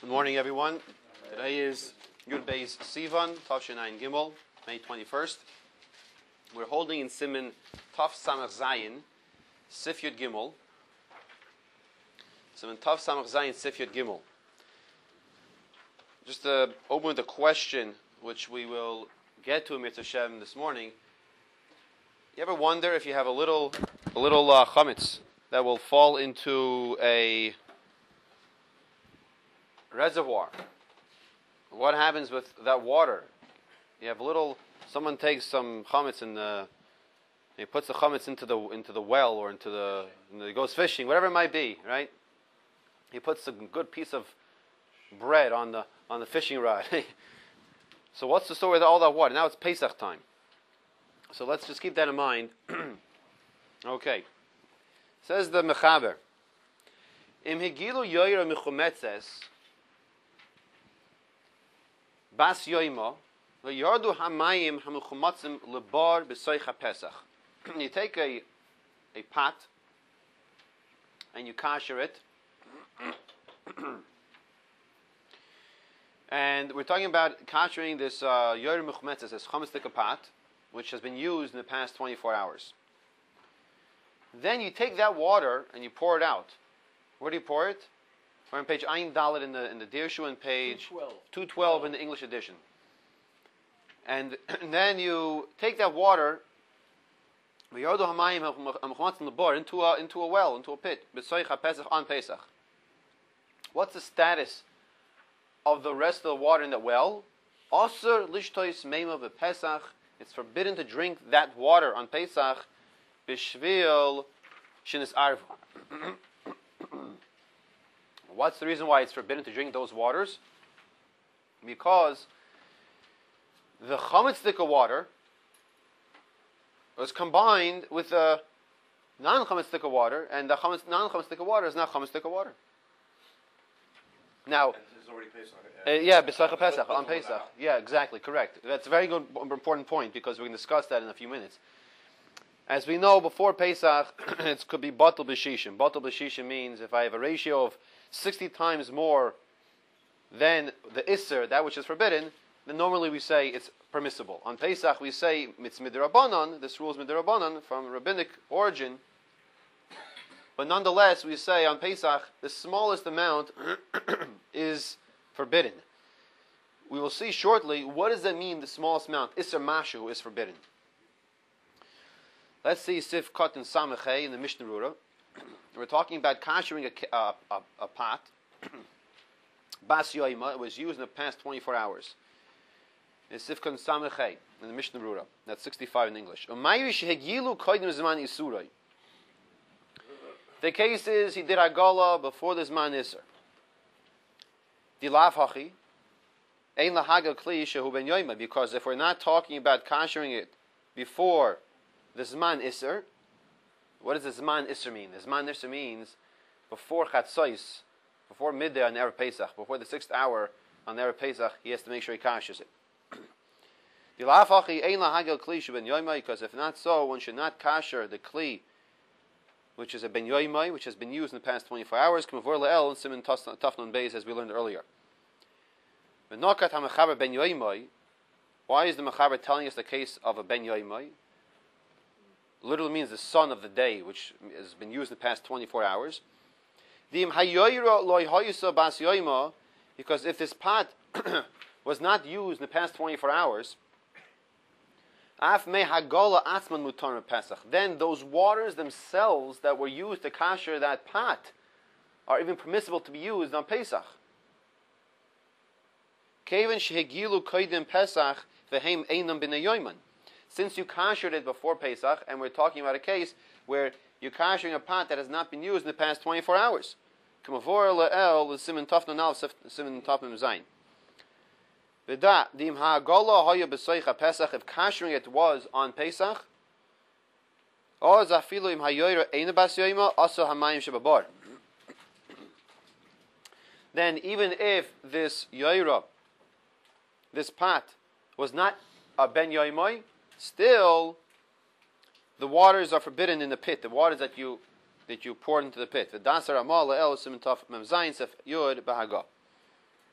Good morning, everyone. Today is Yud Beis Sivan, Tafshin Ayin Gimel, May 21st. We're holding in Siman Taf Samach Zayin, Sif Yud Gimel. Siman Taf Samach Zayin, Sif Yud Gimel. Just to open with a question, which we will get to in Mitzvah Shem this morning. You ever wonder if you have a little chametz that will fall into a reservoir? What happens with that water? You have someone takes some chametz and he puts the chametz into the well or he goes fishing, whatever it might be, right? He puts a good piece of bread on the fishing rod. So what's the story with all that water? Now it's Pesach time. So let's just keep that in mind. Okay. Says the Mechaber, Im higilu yoyra michumetzes bas yoyma v'yardu hamayim hamuchumatzim lebar b'soich haPesach. You take a pot and you kasher it. And we're talking about kashering this yoyra michumetzes, this chametz pot, which has been used in the past 24 hours. Then you take that water and you pour it out. Where do you pour it? We're on page Ayin Dalet in the Dirshu and page 212 in the English edition. And then you take that water into a well, into a pit, on Pesach. What's the status of the rest of the water in that well? Asur lishtois meima v'Pesach. It's forbidden to drink that water on Pesach, b'shvil shinis arv. What's the reason why it's forbidden to drink those waters? Because the chametzdika water was combined with the non-chametzdika water, and the non-chametzdika water is not chametzdika water. Now, B'Seicha Pesach, on Pesach. Yeah, exactly, correct. That's a very good, important point, because we can discuss that in a few minutes. As we know, before Pesach, it could be Batal B'Shishim. Batal B'Shishim means if I have a ratio of 60 times more than the Isser, that which is forbidden, then normally we say it's permissible. On Pesach we say Mitz Midrabanan, this rule is Midrabanan, from rabbinic origin. But nonetheless, we say on Pesach, the smallest amount is forbidden. We will see shortly, what does that mean, the smallest amount? Isser Mashu is forbidden. Let's see Sif Kot and Samachay in the Mishnah Rura. We're talking about kashering a pot. Bas Yoima, it was used in the past 24 hours. It's Sif Kot and Samachay in the Mishnah Rura. That's 65 in English. The case is, he did Hagala before the Zman Isser. Dilav Hachi, Ein Lahaga Kli Shehu Ben Yoima, because if we're not talking about kashering it before the Zman Isser, what does the Zman Isser mean? The Zman Isser means before Chatzos, before midday on Erev Pesach, before the 6th hour on Erev Pesach, he has to make sure he kashers it. Dilav Hachi, Ein Lahaga Kli Shehu Ben Yoima, because if not so, one should not kasher the Kli, which is a ben yoimai, which has been used in the past 24 hours, k'mavor le'el and siman tafnon beis, as we learned earlier. V'nokat ha'mechaber ben yoimai. Why is the mechaber telling us the case of a ben yoimai? Literally means the son of the day, which has been used in the past 24 hours. Dim hayoyra loy hayusa bas yoima, because if this pot was not used in the past 24 hours, Af me hagola atzman mutar Pesach. Then those waters themselves that were used to kasher that pot are even permissible to be used on Pesach. Keven shehigilu koidim Pesach vehem einam b'nei yoiman. Since you kashered it before Pesach, and we're talking about a case where you're kashering a pot that has not been used in the past 24 hours. K'mavor le'el l'simen tafnon al simen tafnon zayin. If kashering it was on Pesach, then even if this yoira, this pot, was not a ben yoimai, still the waters are forbidden in the pit. The waters that you poured into the pit. The dasar amal el simen taf mem zayin sef yud bahaga.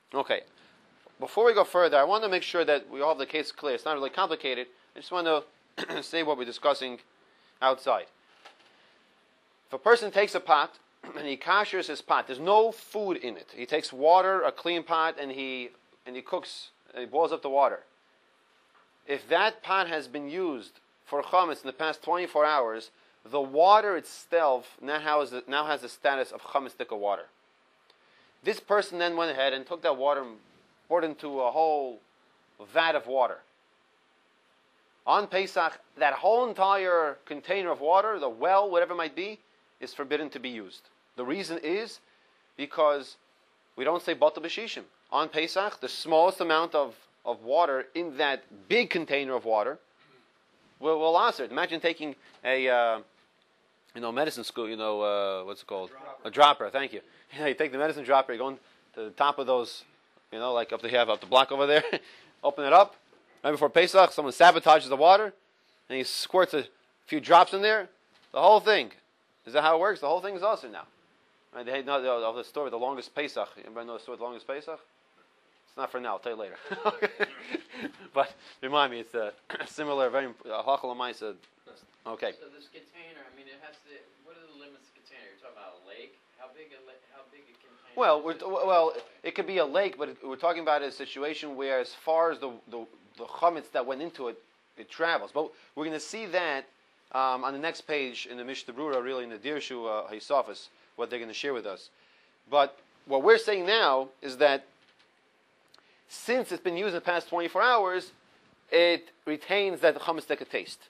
Okay. Before we go further, I want to make sure that we all have the case clear. It's not really complicated. I just want to say what we're discussing outside. If a person takes a pot and he kashers his pot, there's no food in it. He takes water, a clean pot, and he cooks, and he boils up the water. If that pot has been used for chametz in the past 24 hours, the water itself now has the status of chametzdika water. This person then went ahead and took that water and poured into a whole vat of water. On Pesach, that whole entire container of water, the well, whatever it might be, is forbidden to be used. The reason is because we don't say batal b'shishim. On Pesach, the smallest amount of water in that big container of water will answer it. Imagine taking a medicine school, what's it called? A dropper, thank you. You take the medicine dropper, you go to the top of those, like up the block over there, open it up, right before Pesach, someone sabotages the water, and he squirts a few drops in there, the whole thing. Is that how it works? The whole thing is also now. Right? They know the story, the longest Pesach. Anybody know the story of the longest Pesach? It's not for now, I'll tell you later. But remind me, it's a similar, very hachal amaisa. Okay. So this container, it has to. What are the limits of the container? You're talking about a lake. How big a container? Well, it could be a lake, but we're talking about a situation where, as far as the chametz that went into it, it travels. But we're going to see that on the next page in the Mishnah Brura, really in the Dirshu Haisafis, what they're going to share with us. But what we're saying now is that since it's been used in the past 24 hours, it retains that chametzdika taste.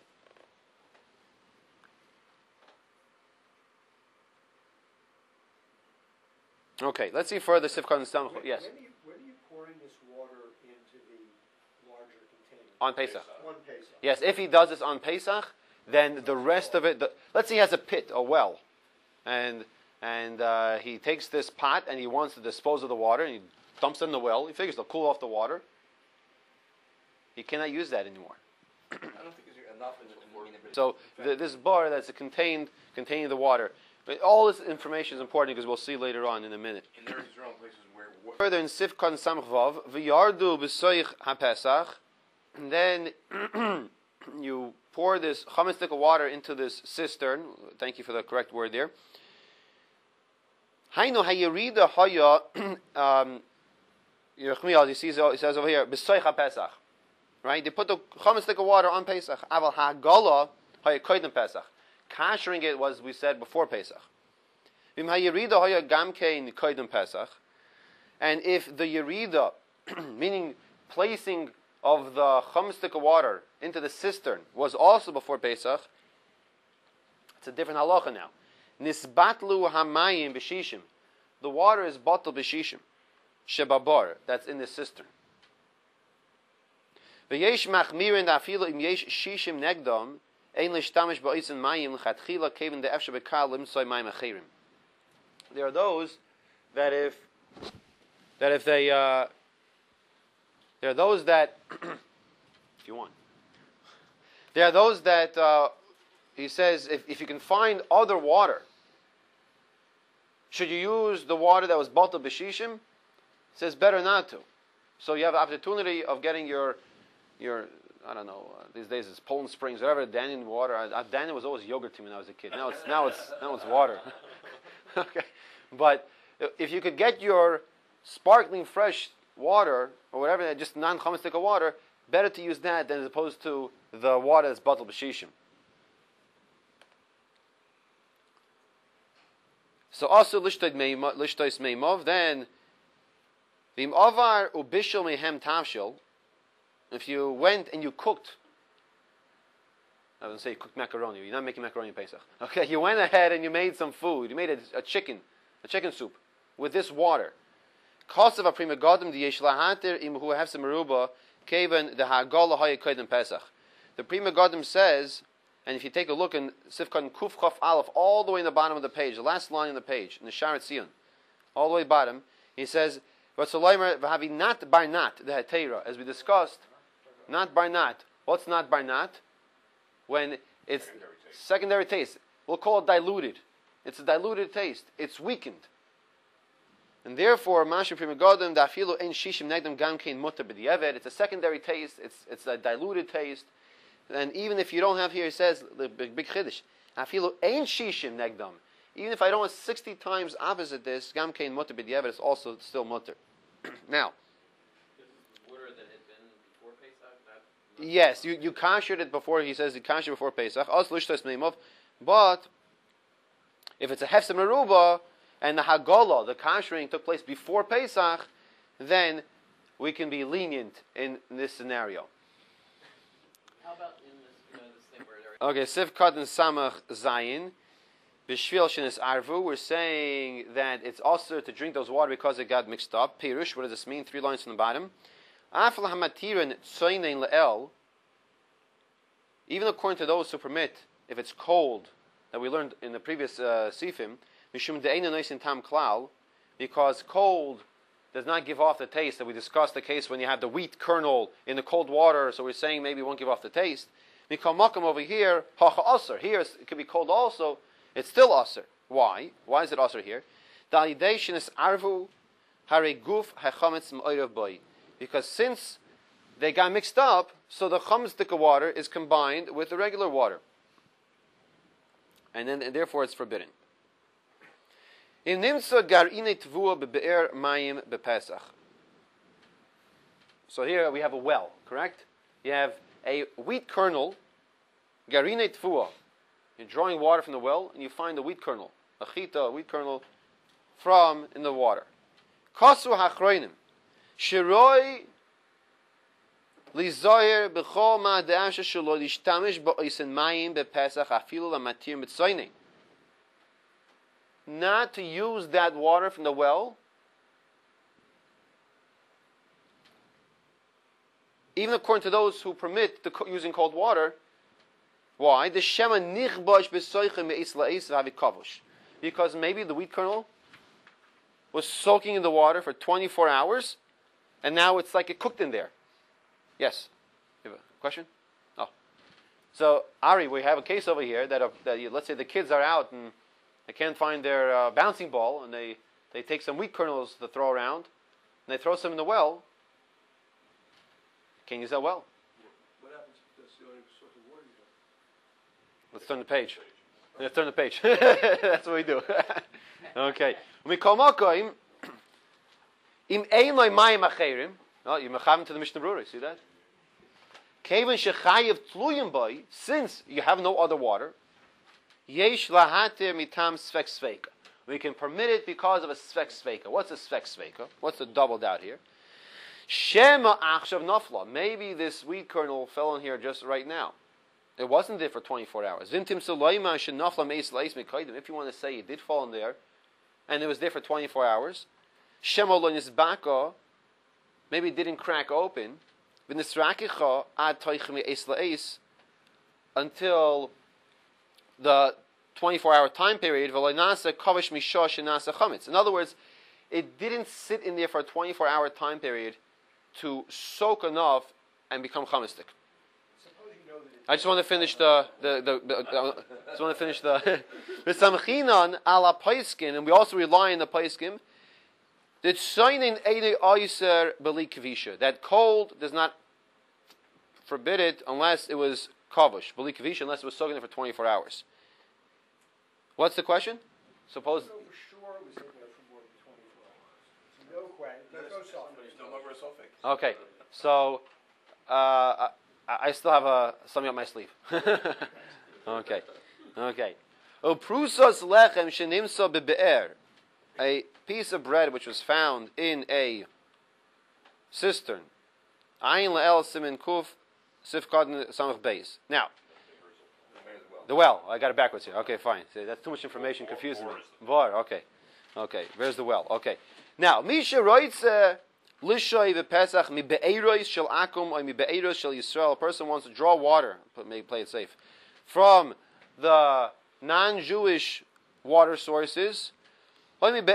Okay, let's see further. Sifkan Samach. Yes. When are you pouring this water into the larger container? On Pesach. On Pesach. Yes, if he does this on Pesach, then the rest of it. Let's say he has a pit, a well, and he takes this pot and he wants to dispose of the water and he dumps it in the well. He figures it'll cool off the water. He cannot use that anymore. I don't think there's enough in it. So this bar that's containing the water. But all this information is important because we'll see later on in a minute. And there's your own places where. Further in Sifkan Samchvav, v'yardu b'soich haPesach, and then you pour this chametzdika water into this cistern. Thank you for the correct word there. Hainu hayirida haya. Yerachmiel, he says over here, b'soich haPesach. Right? They put the chametzdika water on Pesach. Aval hagala haya koydem Pesach. Kashering it was, we said, before Pesach. And if the yerida, meaning placing of the chametzdika water into the cistern, was also before Pesach, it's a different halacha now. Nisbatlu hamayim b'shishim. The water is batal b'shishim. Shebabar, that's in the cistern. V'yesh machmirin da'afilu im yesh shishim negdom. There are those that if you want, there are those that he says if you can find other water, should you use the water that was batal b'shishim? He says better not to. So you have the opportunity of getting your I don't know. These days it's Poland Springs, whatever. Danyan water. Danyan was always yogurt to me when I was a kid. Now it's water. Okay, but if you could get your sparkling fresh water or whatever, just non-chametzdika water, better to use that than as opposed to the water that's batal b'shishim. So also lishtois meimov. Then v'im avar ubishul mehem tavshil. If you went and you cooked, I wouldn't say you cooked macaroni. You're not making macaroni in Pesach. Okay, you went ahead and you made some food. You made a chicken soup with this water. Kosav a prima godem di yesh lahater im hu have some meruba kaven the hagala hayakodim Pesach. The prima godem says, and if you take a look in Sifkan Kuf Chaf Aleph, all the way in the bottom of the page, the last line on the page, in the Sharet Zion, all the way bottom, he says, "V'havi not bar not the hetera," as we discussed. Not bar not. What's not bar not? When it's secondary taste. We'll call it diluted. It's a diluted taste. It's weakened. And therefore, Masha Primigodim, Dafilu Ein Shishim Negdam Gamkein Mutter B'di'evet. It's a secondary taste, it's a diluted taste. And even if you don't have here, it says, the big Chiddush, Dafilu Ein Shishim Negdam. Even if I don't have 60 times opposite this, Gamkein Mutter B'di'evet, it's also still Mutter. Now, water that had been before Pesach, yes, you kashered it before, he says you kasher before Pesach, but if it's a Hefsem Meruba, and the Hagala, the kashering, took place before Pesach, then we can be lenient in this scenario. how about in this thing where Okay, Sif Katan Samach Zayin, Bishvil Shenis Arvu, we're saying that it's also to drink those water because it got mixed up. Pirush, what does this mean? 3 lines from the bottom. Afal Hamatirin Tsoinen Le'el, even according to those who permit, if it's cold, that we learned in the previous Sifim, Mishum De'ena Noisin Tam Klal, because cold does not give off the taste. That we discussed the case when you have the wheat kernel in the cold water, so we're saying maybe it won't give off the taste. Mikal Makam over here, Hacha Aser. Here it could be cold also, it's still Aser. Why? Why is it Aser here? Dalidation is Arvu Hare Guf Hachametz M'oirav Boy. Because since they got mixed up, so the chametzdika water is combined with the regular water. And therefore it's forbidden. In nimsa garine tvua be'er mayim bePesach. So here we have a well, correct? You have a wheat kernel, garine tvua. You're drawing water from the well, and you find the wheat kernel, a chita, a wheat kernel, in the water. Kasu hachroinim, shiroi lizoyer b'chol ma de'asha shelo lishtamish ba'oisen mayim bePesach afilu lamatir mitzoyne. Not to use that water from the well, even according to those who permit using cold water. Why? The shema nichbosh b'soichem me'is la'is v'havikovush. Because maybe the wheat kernel was soaking in the water for 24 hours, and now it's like it cooked in there. Yes? You have a question? Oh. So, Ari, we have a case over here that let's say the kids are out and they can't find their bouncing ball, and they take some wheat kernels to throw around, and they throw some in the well. Can you use that well? What happens if that's the only source of water you have? Let's turn the page. Let's turn the page. That's what we do. Okay. When we call Makoim, im ein loy mayim acherim. Oh, you mechavim to the Mishnah Brura. See that? Kevin shechayev tluyim boy. Since you have no other water, yesh lahatir mitam svek sveika. We can permit it because of a svek sveika. What's a svek sveika? What's the double doubt here? Shema achshav nafla. Maybe this wheat kernel fell in here just right now. It wasn't there for 24 hours. Vintim solayma shenafla meis leis mekaydim. If you want to say it did fall in there, and it was there for 24 hours, Shema lo nisbaka. Maybe it didn't crack open. V'nisrakicha ad toichem eis leis until the 24-hour time period. V'loinasa kavish mishosh nasa chametz. In other words, it didn't sit in there for a 24-hour time period to soak enough and become chamistic. I just want to finish the V'samchinan ala paiskin, and we also rely on the paiskim. That tzainin eidei oiser beli kavisha. That cold does not forbid it unless it was kavush beli kavisha, unless it was soaking it for 24 hours. What's the question? Suppose. So for sure it was in there for more than 24 hours. No question. There's no sulfate. There's no longer a sulfate. Okay, so I still have something up my sleeve. Okay. Uprusas lechem shenimsa bebe'er. A piece of bread which was found in a cistern. Ayin la'el simin kuf sifkad samach beis. Now, the well. I got it backwards here. Okay, fine. See, that's too much information, confusing me. Var. Okay. Where's the well? Okay. Now, misha roitze lishoy v'pesach mi be'eros shel akum or mi be'eros shel Yisrael. A person wants to draw water, play it safe, from the non-Jewish water sources, or from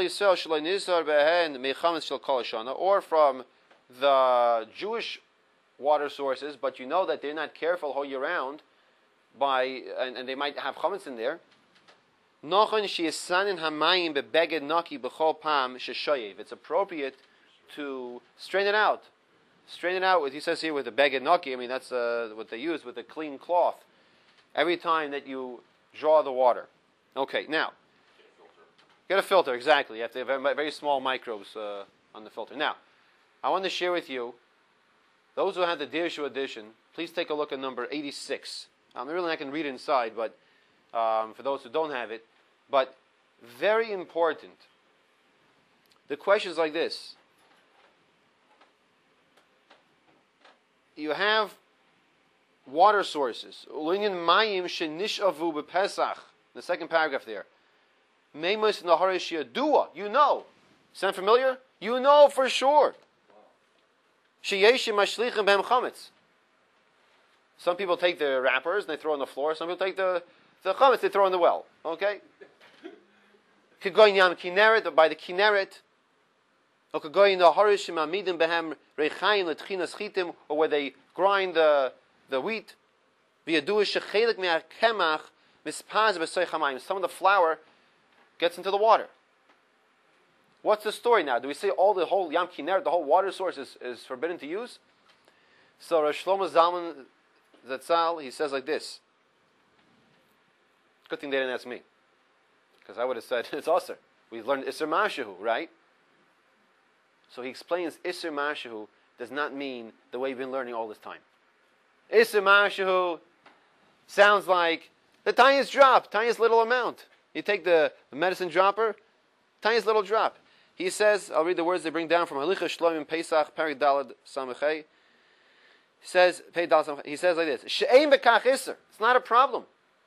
the Jewish water sources, but you know that they're not careful all year round, and they might have chametz in there. It's appropriate to strain it out. Strain it out with, he says here, with a beged naki. I mean, that's what they use, with a clean cloth. Every time that you draw the water. Okay, now. Get a filter, exactly. You have to have very small microbes on the filter. Now, I want to share with you, those who have the Dirshu edition, please take a look at number 86. I'm really not going to read it inside, but for those who don't have it. But very important. The question is like this. You have water sources. The second paragraph there. You know. Sound familiar? You know for sure. Some people take the wrappers and they throw on the floor. Some people take the chametz, they throw in the well. Okay? Could go in Yam Kinneret, by the Kinneret. Or could go in the Horishim Amidim Behem Reichayim Letchinas Chitim, or where they grind the wheat. Some of the flour gets into the water. What's the story now? Do we say the whole Yam Kinneret, the whole water source is forbidden to use? So Rosh Shlomo Zalman Zatzal, he says like this. Good thing they didn't ask me, because I would have said it's Asr. We learned Isser Mashahu, right? So he explains Isser Mashahu does not mean the way we've been learning all this time. Isser Mashahu sounds like the tiniest drop, tiniest little amount. You take the medicine dropper, tiniest little drop. He says, I'll read the words they bring down from Halicha Shloim Pesach Perik Dalad Samachei. He says like this: She'ein bekach iser. It's not a problem.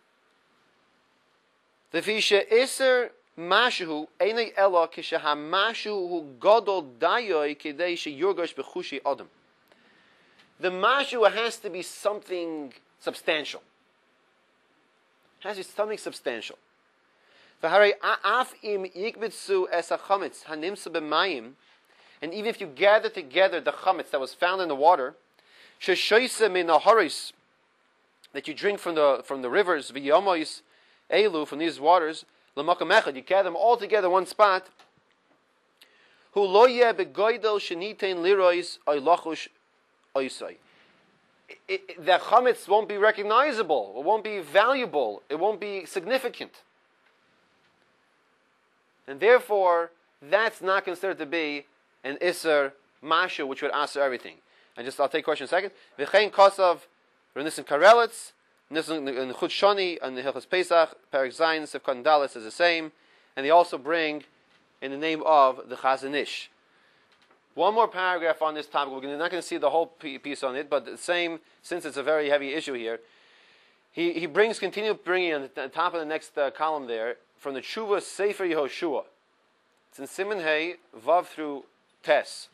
The fisha iser mashu einay elo kishahamashu hu gadol dayoy kidei sheyurgosh bechushi adam. The mashu has to be something substantial. Has to be something substantial. V'harei af im yikbitzu es hachametz hanimsa b'mayim, and even if you gather together the chametz that was found in the water, sheshoyse min haharis, that you drink from the rivers, v'yomois elu, from these waters, l'makam echad, you gather them all together in one spot. Hu lo yeh begoydel shenitein lirois oylachush oisai. The chametz won't be recognizable. It won't be valuable. It won't be significant. And therefore, that's not considered to be an Isser Mashu, which would answer everything. I'll take a question in a second. V'chein kosav Renisim Karelitz, Nisim Chut Shoni, and the Hilchos Pesach, Perek Zayin, Sivkon Dalet is the same. And they also bring in the name of the Chazon Ish. One more paragraph on this topic. We're not going to see the whole piece on it, but the same, since it's a very heavy issue here. He continue bringing on the top of the next column there, from the Tshuva Sefer Yehoshua. It's in Siman Hey, Vav through Tes.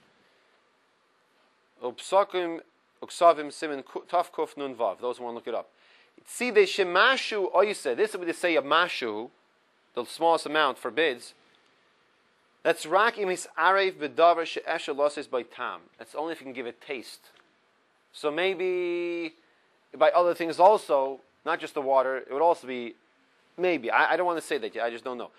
Upsakim, Uksavim, Siman Tav Kuf Nun Vav. Those who want to look it up. See, the Shemashu Oyse, this is what they say of Mashu, the smallest amount forbids. That's Rak Imis Arev Bedavar She'esha Loses by Tam. That's only if you can give it taste. So maybe by other things also, not just the water, it would also be maybe. I don't want to say that yet. I just don't know.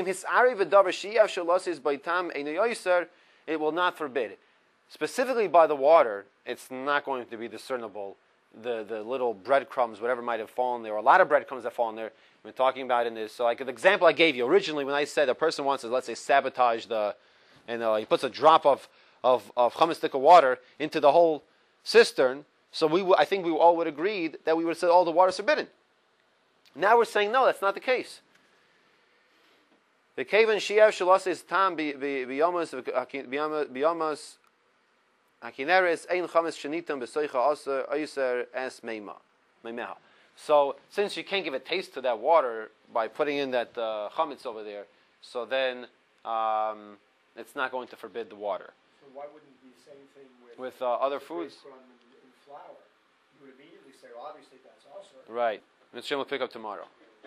It will not forbid. Specifically by the water, it's not going to be discernible. The little breadcrumbs, whatever might have fallen there, or a lot of breadcrumbs that fall in there. We're talking about in this. So, like the example I gave you originally, when I said a person wants to, let's say, sabotage he puts a drop of chametz stick of water into the whole cistern. So I think we all would agree that we would have said all the water is forbidden. Now we're saying no, that's not the case. The kaven shiav shalas is tam biyamas hakineres ein chametz shenitam besoicha aser ayser es meimeha. So since you can't give a taste to that water by putting in that chametz over there, so then it's not going to forbid the water. So why wouldn't it be the same thing with other foods? In flour, you would immediately say, well, obviously that's also right. Mitzvah will pick up tomorrow.